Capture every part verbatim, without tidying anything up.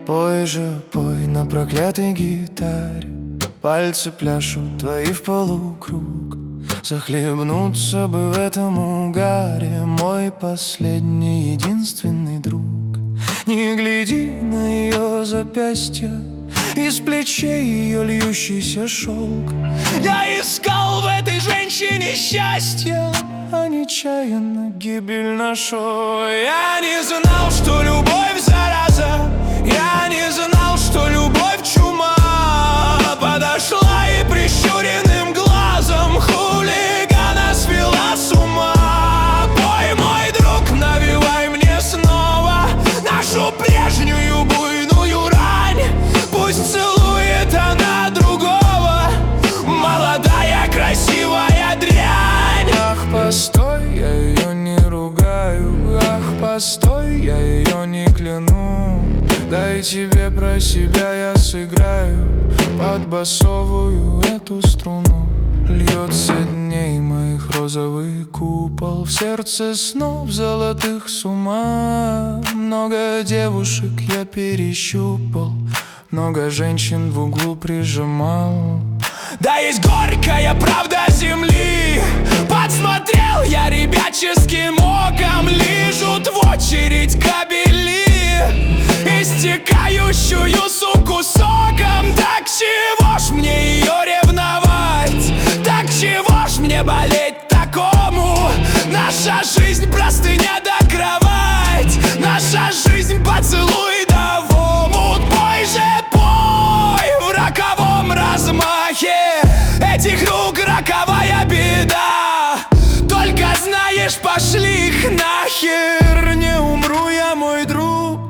Пой же, пой на проклятой гитаре, пальцы пляшут твои в полукруг. Захлебнуться бы в этом угаре, мой последний, единственный друг. Не гляди на ее запястье, из плечей ее льющийся шелк. Я искал в этой женщине счастье, а нечаянно гибель нашел. Я не знал, что любовь зараза, я не знал, что любовь чума. Подошла и прищуренным глазом хулигана свела с ума. Пой, мой друг, навевай мне снова нашу прежнюю буйную рань. Пусть целует она другого, молодая красивая дрянь. Ах, постой, я ее не ругаю, ах, постой, я ее не кляну. Дай тебе про себя я сыграю под басовую эту струну. Льется дней моих розовый купол, в сердце снов золотых с ума. Много девушек я перещупал, много женщин в углу прижимал. Да есть горькая правда земли, подсмотрел я ребяческим оком. Лижут в очередь кабели, истекающую суку соком. Так чего ж мне ее ревновать, так чего ж мне болеть такому? Наша жизнь простыня да кровать, наша жизнь поцелуй да в омут. Пой же, пой в роковом размахе этих рук роковая беда. Только знаешь, пошли их нахер, не умру я, мой друг,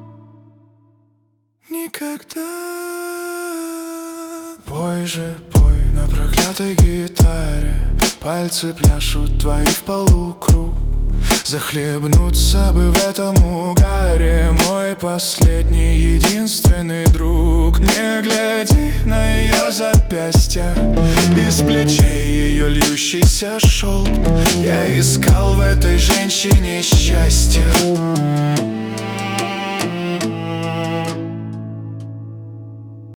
никогда. Пой же, пой на проклятой гитаре, пальцы пляшут твои в полукруг. Захлебнуться бы в этом угаре, мой последний, единственный друг. Не гляди на ее запястья, из плечей ее льющийся шелк. Я искал в этой женщине счастье,